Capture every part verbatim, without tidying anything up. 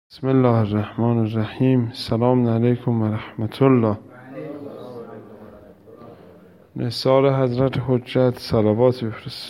بسم الله الرحمن الرحیم. سلام علیکم و رحمت الله. نثار حضرت حجت صلوات بفرست.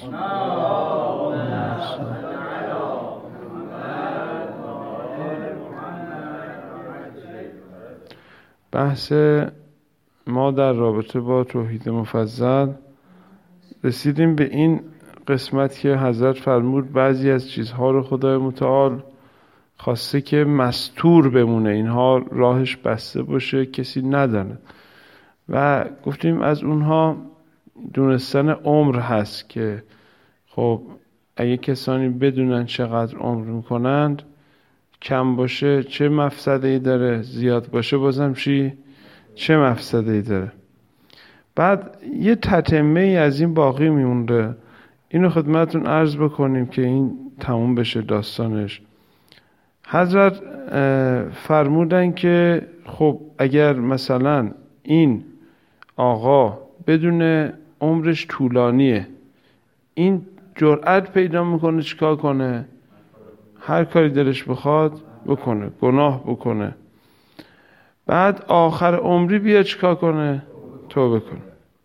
بحث ما در رابطه با توحید مفضل رسیدیم به این قسمت که حضرت فرمود بعضی از چیزها رو خدای متعال خواسته که مستور بمونه، اینها راهش بسته باشه، کسی ندانه. و گفتیم از اونها دونستن عمر هست که خب اگه کسانی بدونن چقدر عمر میکنند، کم باشه چه مفسده‌ای داره، زیاد باشه بازم چی چه مفسده‌ای داره. بعد یه تتمه ای از این باقی میمونده، اینو خدمتتون عرض بکنیم که این تموم بشه داستانش. حضرت فرمودن که خب اگر مثلا این آقا بدون عمرش طولانیه، این جرأت پیدا میکنه چیکار کنه؟ هر کاری دلش بخواد بکنه، گناه بکنه، بعد آخر عمری بیا چیکار کنه؟ توبه کنه.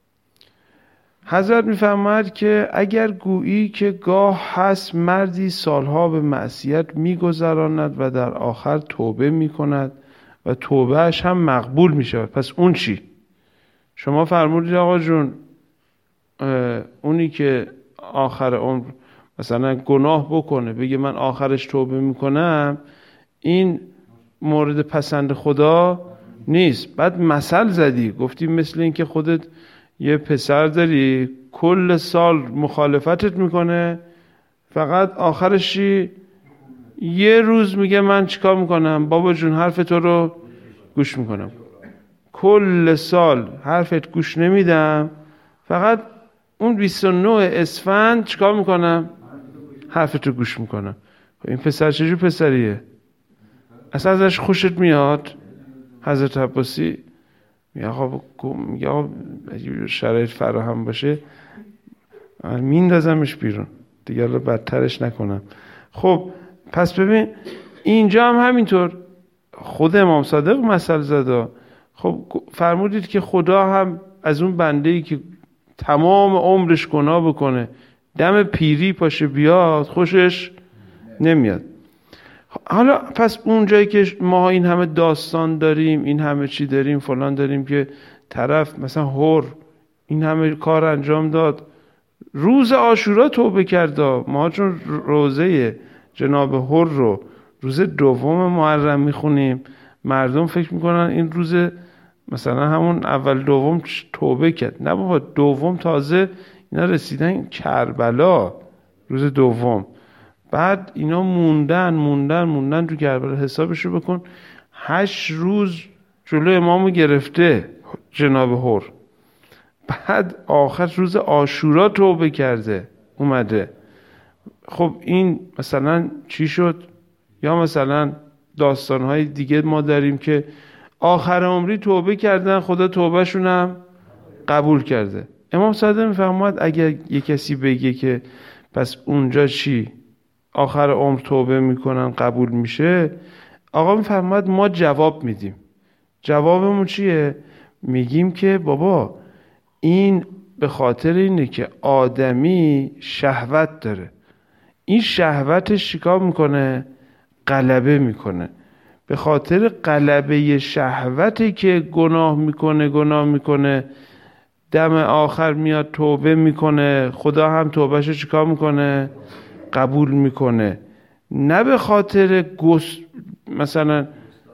حضرت میفرماید که اگر گویی که گاه هست مردی سالها به معصیت میگذراند و در آخر توبه میکند و توبهش هم مقبول میشود، پس اون چی؟ شما فرمودید آقا جون اونی که آخر عمر مثلا گناه بکنه بگه من آخرش توبه میکنم، این مورد پسند خدا نیست. بعد مثل زدی، گفتی مثل این که خودت یه پسر داری کل سال مخالفتت میکنه، فقط آخرش یه روز میگه من چیکار میکنم؟ بابا جون حرف تو رو گوش میکنم، کل سال حرفت گوش نمیدم، فقط اون بیست و نه اسفند چیکار میکنم؟ حرفت رو گوش میکنم. این پسر چجور پسریه؟ اصلا ازش خوشت میاد؟ حضرت عباسی میگه آقا میگه آقا شرایط فراهم باشه میندازمش بیرون دیگه، الان بدترش نکنم. خب پس ببین اینجا هم همینطور خود امام صادق مثل زده. خب فرمودید که خدا هم از اون بنده‌ای که تمام عمرش گناه بکنه دم پیری پاشه بیاد خوشش نمیاد. حالا پس اون جایی که ما این همه داستان داریم، این همه چی داریم، فلان داریم که طرف مثلا هور این همه کار انجام داد، روز عاشورا توبه کرد، ما چون روزه جناب هور رو روز دوم محرم میخونیم، مردم فکر میکنن این روز مثلا همون اول دوم توبه کرد. نه بابا، دوم تازه اینا رسیدن کربلا روز دوم، بعد اینا موندن موندن موندن تو کربلا. حسابشو بکن، هشت روز جلو امامو گرفته جناب هور، بعد آخر روز عاشورا توبه کرده اومده. خب این مثلا چی شد؟ یا مثلا داستانهای دیگه ما داریم که آخر عمری توبه کردن، خدا توبهشون هم قبول کرده. امام صادق میفرماید اگر یه کسی بگه که پس اونجا چی؟ آخر عمر توبه میکنن قبول میشه، آقا میفرماید ما جواب میدیم. جوابمون چیه؟ میگیم که بابا این به خاطر اینه که آدمی شهوت داره، این شهوتش چیکار میکنه؟ غلبه میکنه. به خاطر غلبه شهوتی که گناه میکنه گناه میکنه دم آخر میاد توبه میکنه، خدا هم توبهشو چیکار میکنه؟ قبول میکنه. نه به خاطر گست... مثلا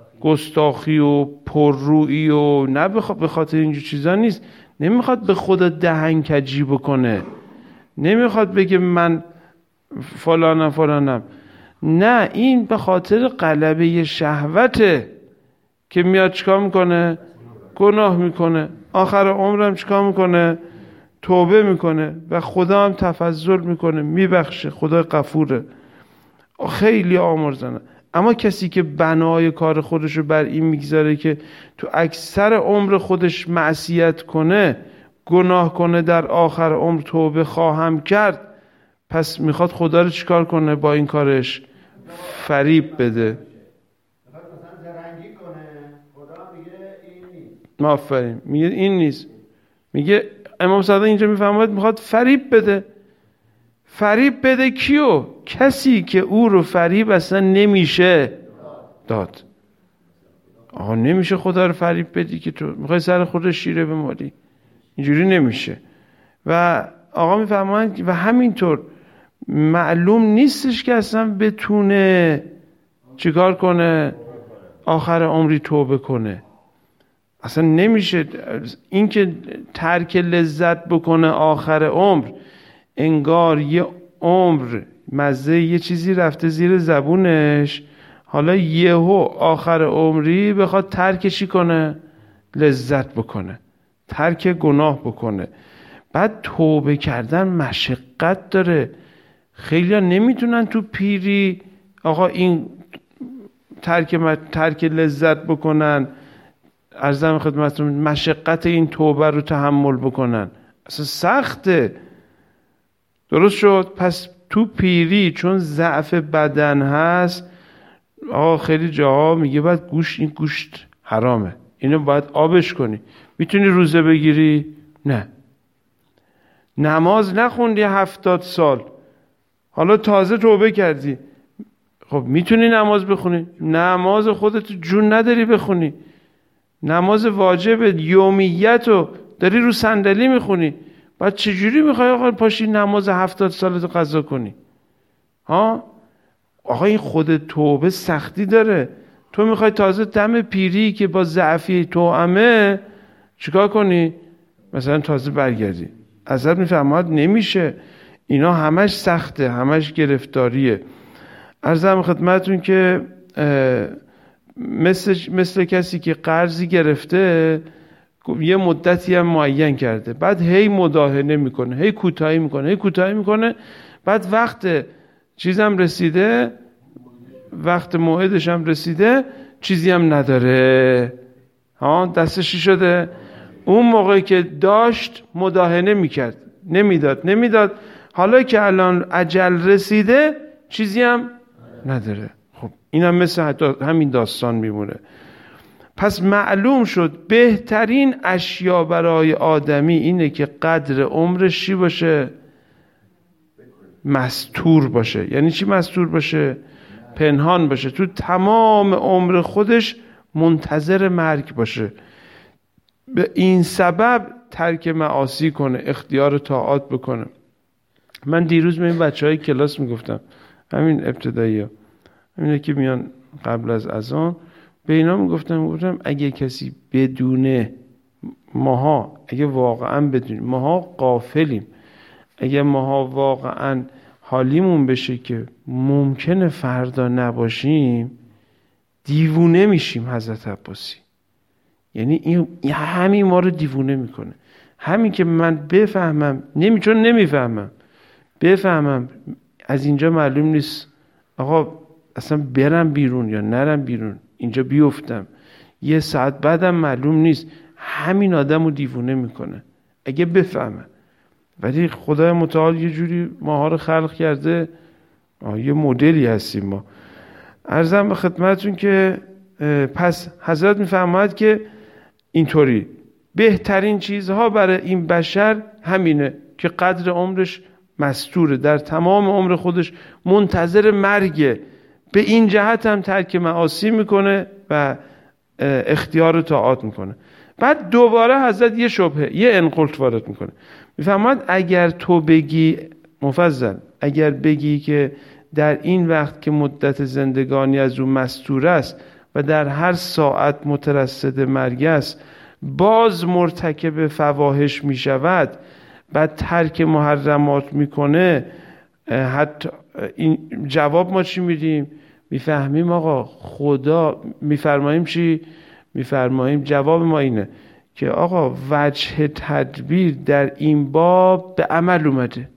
گستاخی و پررویی و نه به خاطر اینجور چیزا نیست. نمیخواد به خدا دهنکجی بکنه، نمیخواد بگه من فلانم فلانم، نه، این به خاطر غلبه شهوته که میاد چیکار میکنه؟ گناه میکنه. آخر عمرم چیکار میکنه؟ توبه میکنه و خدا هم تفضل میکنه، میبخشه، خدا غفوره، خیلی آمرزنه. اما کسی که بنای کار خودشو بر این میگذاره که تو اکثر عمر خودش معصیت کنه، گناه کنه، در آخر عمر توبه خواهم کرد، پس میخواد خدا رو چیکار کنه با این کارش؟ فریب بده. ما آفرین. میگه این نیست. میگه امام صادق اینجا میفهمد میخواد فریب بده. فریب بده کیو؟ کسی که او رو فریب اصلا نمیشه داد. آقا نمیشه خدا رو فریب بدی که تو میخوای سر خود شیره بمالی، اینجوری نمیشه. و آقا میفهمند و همینطور معلوم نیستش که اصلا بتونه چیکار کنه؟ آخر عمری توبه کنه. اصلا نمیشه. این که ترک لذت بکنه آخر عمر، انگار یه عمر مزه یه چیزی رفته زیر زبونش، حالا یهو آخر عمری بخواد ترکشی کنه، لذت بکنه، ترک گناه بکنه. بعد توبه کردن مشقت داره. خیلی ها نمیتونن تو پیری آقا این ترک, ترک لذت بکنن، عرضم خدمتتون مشقت این توبه رو تحمل بکنن. اصلا سخته. درست شد؟ پس تو پیری چون ضعف بدن هست، آقا خیلی جاها میگه باید گوشت، این گوشت حرامه، اینو باید آبش کنی. میتونی روزه بگیری؟ نه. نماز نخوندی هفتاد سال، حالا تازه توبه کردی، خب میتونی نماز بخونی؟ نماز خودت جون نداری بخونی. نماز واجب یومیت رو داری رو صندلی میخونی، بعد چجوری میخوای آقا پاشی نماز هفتاد سالت رو قضا کنی؟ ها؟ آقا این خود توبه سختی داره. تو میخوای تازه دم پیری که با ضعفی توامه چیکار کنی؟ مثلا تازه برگردی. ازت میفهمد نمیشه. اینا همش سخته، همش گرفتاریه. عرضم خدمتون که مثل, مثل کسی که قرضی گرفته یه مدتی هم معین کرده، بعد هی مداهنه میکنه، هی کوتاهی میکنه، هی کوتاهی میکنه، بعد وقت چیزم رسیده، وقت موعدش هم رسیده، چیزی هم نداره. ها دستش چی شده؟ اون موقعی که داشت مداهنه میکرد، نمیداد نمیداد حالا که الان اجل رسیده چیزی هم نداره. خب اینم مثل همین داستان میمونه. پس معلوم شد بهترین اشیا برای آدمی اینه که قدر عمرش چی باشه؟ مستور باشه. یعنی چی مستور باشه؟ پنهان باشه. تو تمام عمر خودش منتظر مرگ باشه. به این سبب ترک معاصی کنه، اختیار طاعات بکنه. من دیروز به این بچه های کلاس میگفتم، همین ابتدایی ها، همینه که میان قبل از اذان، به اینا میگفتم میگفتم اگه کسی بدونه، ماها اگه واقعا بدونیم، ماها غافلیم، اگه ماها واقعا حالیمون بشه که ممکنه فردا نباشیم، دیوونه میشیم. حضرت عباسی یعنی این همین ما رو دیوونه میکنه. همین که من بفهمم، نمی چون نمیفهمم، بفهمم از اینجا معلوم نیست آقا اصلا برم بیرون یا نرم بیرون، اینجا بیفتم، یه ساعت بعدم معلوم نیست، همین آدم رو دیوونه میکنه اگه بفهمه. ولی خدای متعال یه جوری ماها رو خلق کرده، یه مدلی هستیم ما. عرضم به خدمتون که پس حضرت میفرماید که اینطوری بهترین چیزها برای این بشر همینه که قدر عمرش مستوره، در تمام عمر خودش منتظر مرگه. به این جهت هم ترک معاصی میکنه و اختیار طاعات میکنه. بعد دوباره حضرت یه شبهه، یه انقلت وارد میکنه. میفهمد اگر تو بگی مفضل، اگر بگی که در این وقت که مدت زندگانی از او مستور است و در هر ساعت مترصد مرگ است، باز مرتکب فواحش می شود، بعد ترک محرمات میکنه، حتی این جواب ما چی میدیم؟ میفهمیم آقا خدا، میفرماییم چی؟ میفرماییم جواب ما اینه که آقا وجه تدبیر در این باب به عمل اومده.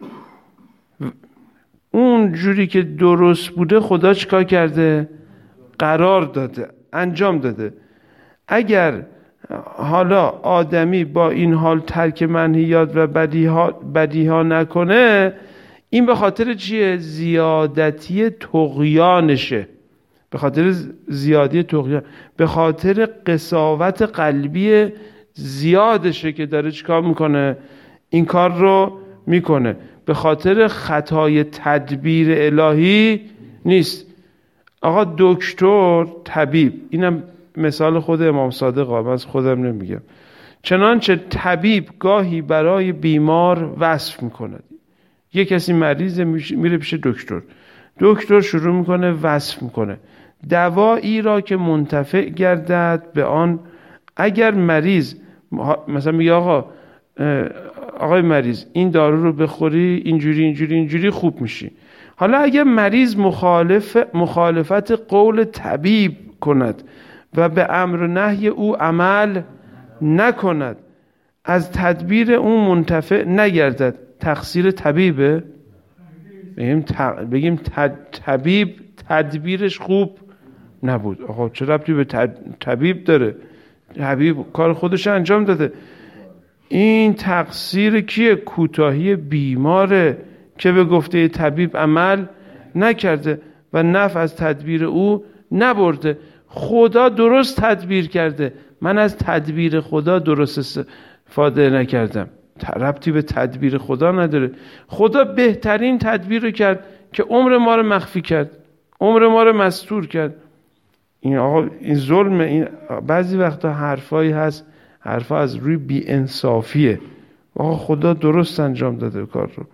اون جوری که درست بوده خدا چیکار کرده؟ قرار داده، انجام داده. اگر حالا آدمی با این حال ترک منهیات و بدیها, بدیها نکنه، این به خاطر چیه؟ زیادتی طغیانشه. به خاطر زیادی طغیان، به خاطر قساوت قلبی زیادشه که داره چیکار میکنه؟ این کار رو میکنه. به خاطر خطای تدبیر الهی نیست. آقا دکتر، طبیب، اینم مثال خود امام صادق، من از خودم نمیگم، چنانچه طبیب گاهی برای بیمار وصف میکند. یه کسی مریض میره پیش دکتر، دکتر شروع میکنه وصف میکنه دوایی را که منتفع گردد به آن. اگر مریض مثلا میگه آقا آقای مریض این دارو رو بخوری اینجوری اینجوری اینجوری خوب میشی. حالا اگر مریض مخالف مخالفت قول طبیب کند و به امر و نهی او عمل نکند، از تدبیر اون منتفع نگردد، تقصیر طبیبه؟ بگیم بگیم طبیب تدبیرش خوب نبود. آقا چه ربطی به طبیب داره؟ طبیب کار خودش انجام داده. این تقصیر کیه؟ کوتاهی بیماره که به گفته طبیب عمل نکرده و نفع از تدبیر او نبرده. خدا درست تدبیر کرده، من از تدبیر خدا درست استفاده نکردم. ربطی به تدبیر خدا نداره. خدا بهترین تدبیر رو کرد که عمر ما رو مخفی کرد، عمر ما رو مستور کرد. این آقا این ظلم. این بعضی وقتا حرفایی هست، حرفا از روی بی انصافیه. آقا خدا درست انجام داده کار رو.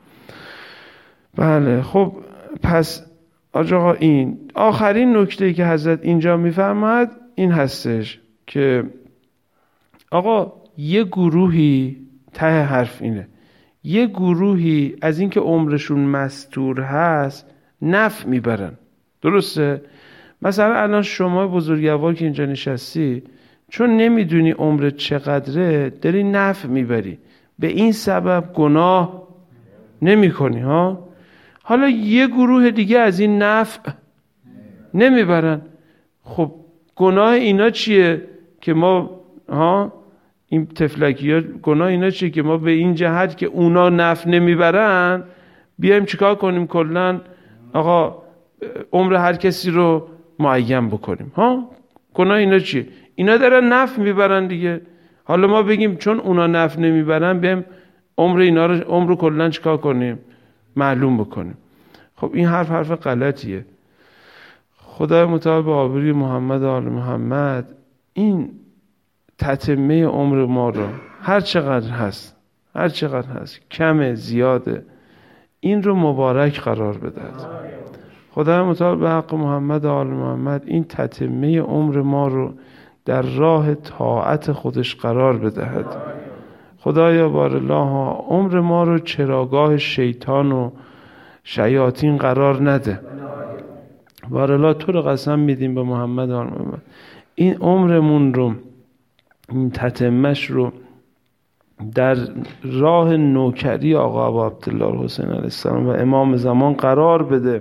بله خب پس آقا این آخرین نکته‌ای که حضرت اینجا میفرماید این هستش که آقا یه گروهی، ته حرف اینه، یه گروهی از این که عمرشون مستور هست نفع میبرن. درسته؟ مثلا الان شما بزرگوار که اینجا نشستی، چون نمیدونی عمرت چقدره داری نفع میبری، به این سبب گناه نمی کنی ها. حالا یه گروه دیگه از این نفع نمیبرن. خب گناه اینا چیه که ما ها این تفلکی ها گناه اینا چیه که ما به این جهت که اونا نفع نمیبرن بیایم چیکار کنیم؟ کلن آقا عمر هر کسی رو معین بکنیم ها. گناه اینا چیه؟ اینا دارن نفع میبرن دیگه. حالا ما بگیم چون اونا نفع نمیبرن بیایم عمر اینا رو عمر رو کلن چیکار کنیم؟ معلوم بکنیم. خب این حرف حرف غلطیه. خدای متعال به آبروی محمد و آل محمد این تتمه عمر ما رو هر چقدر هست، هر چقدر هست، کمه زیاده، این رو مبارک قرار بدهد. خدای متعال به حق محمد و آل محمد این تتمه عمر ما رو در راه طاعت خودش قرار بدهد. خدایا بارالله عمر ما رو چراگاه شیطان و شیاطین قرار نده. بارالله تو رو قسم میدیم به محمد و آل محمد این عمرمون رو، این تتمش رو در راه نوکری آقا ابو عبدالله حسین علیه السلام و امام زمان قرار بده.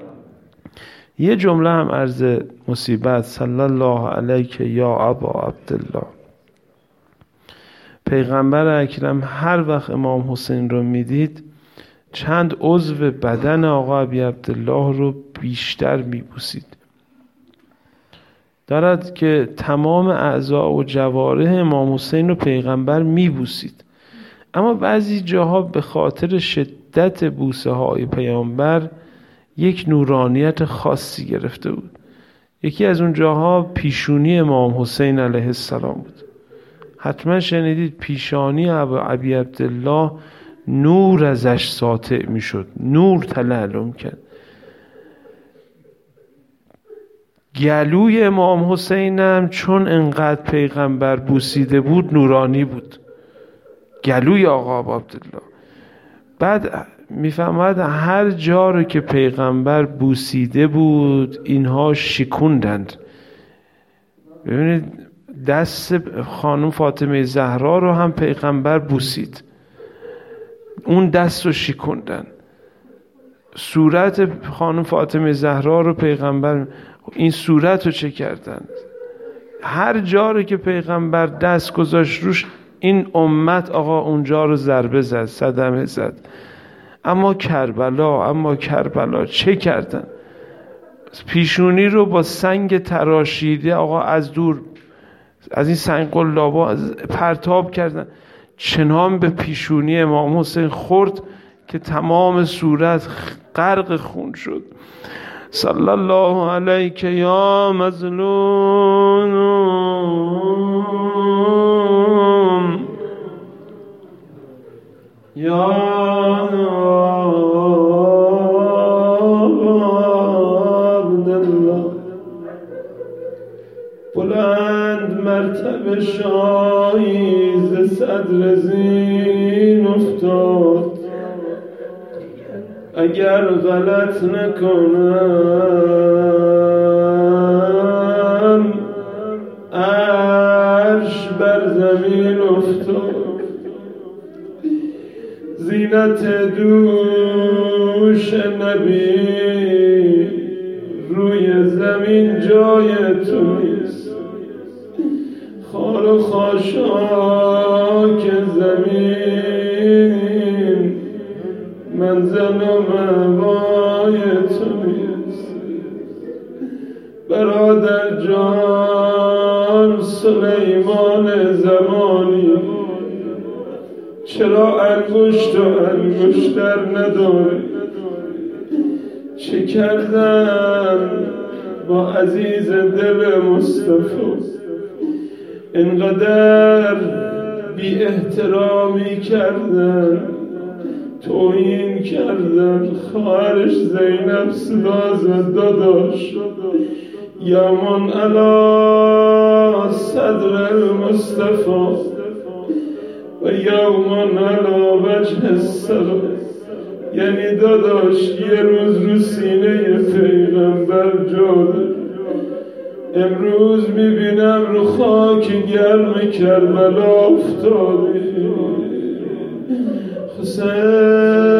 یه جمله هم عرض مصیبت، صلی الله علیک یا ابا عبدالله. پیغمبر اکرم هر وقت امام حسین رو میدید چند عضو بدن آقا ابی عبدالله رو بیشتر میبوسید. دارد که تمام اعضاء و جوارح امام حسین رو پیغمبر میبوسید، اما بعضی جاها به خاطر شدت بوسه های پیغمبر یک نورانیت خاصی گرفته بود. یکی از اون جاها پیشونی امام حسین علیه السلام بود. حتما شنیدید پیشانی ابی عبدالله نور ازش ساطع می شد، نور تلالم کرد. گلوی امام حسینم چون انقدر پیغمبر بوسیده بود نورانی بود، گلوی آقا ابو عبدالله. بعد میفهمد هر جا رو که پیغمبر بوسیده بود اینها شکوندند. ببینید دست خانم فاطمه زهرا رو هم پیغمبر بوسید، اون دست رو شکوندن. صورت خانم فاطمه زهرا رو پیغمبر، این صورت رو چه کردن؟ هر جا رو که پیغمبر دست گذاشت روش این امت آقا اونجا رو ضربه زد، صدمه زد. اما کربلا اما کربلا چه کردن؟ پیشونی رو با سنگ تراشیده آقا از دور از این سنگ قلابا پرتاب کردن، چنان به پیشونی امام حسین خورد که تمام صورت غرق خون شد. صلی الله علیک یا مظلوم یا عبدالله. بلند مرتبه شایی ز صدر زین افتاد، اگر غلط نکنم عرش بر زمین افتاد. زینت دوش نبی روی زمین جای تو نیست، خار و خاشاک زمین منزل و مأوای تو نیست. برادر جان سلیمان زمانی چرا انگشت و انگشتر نداری؟ چه کردن با عزیز دل مصطفی؟ اینقدر بی احترامی کردن، توهین کردن. خواهرش زینب صدا زد داداش یا من علی صدر المصطفى و یوم علی وجه السلام. یعنی داداش یه روز رو سینه پیغمبر جاده، امروز میبینم رو خاک گرم کربلا افتادی. حسین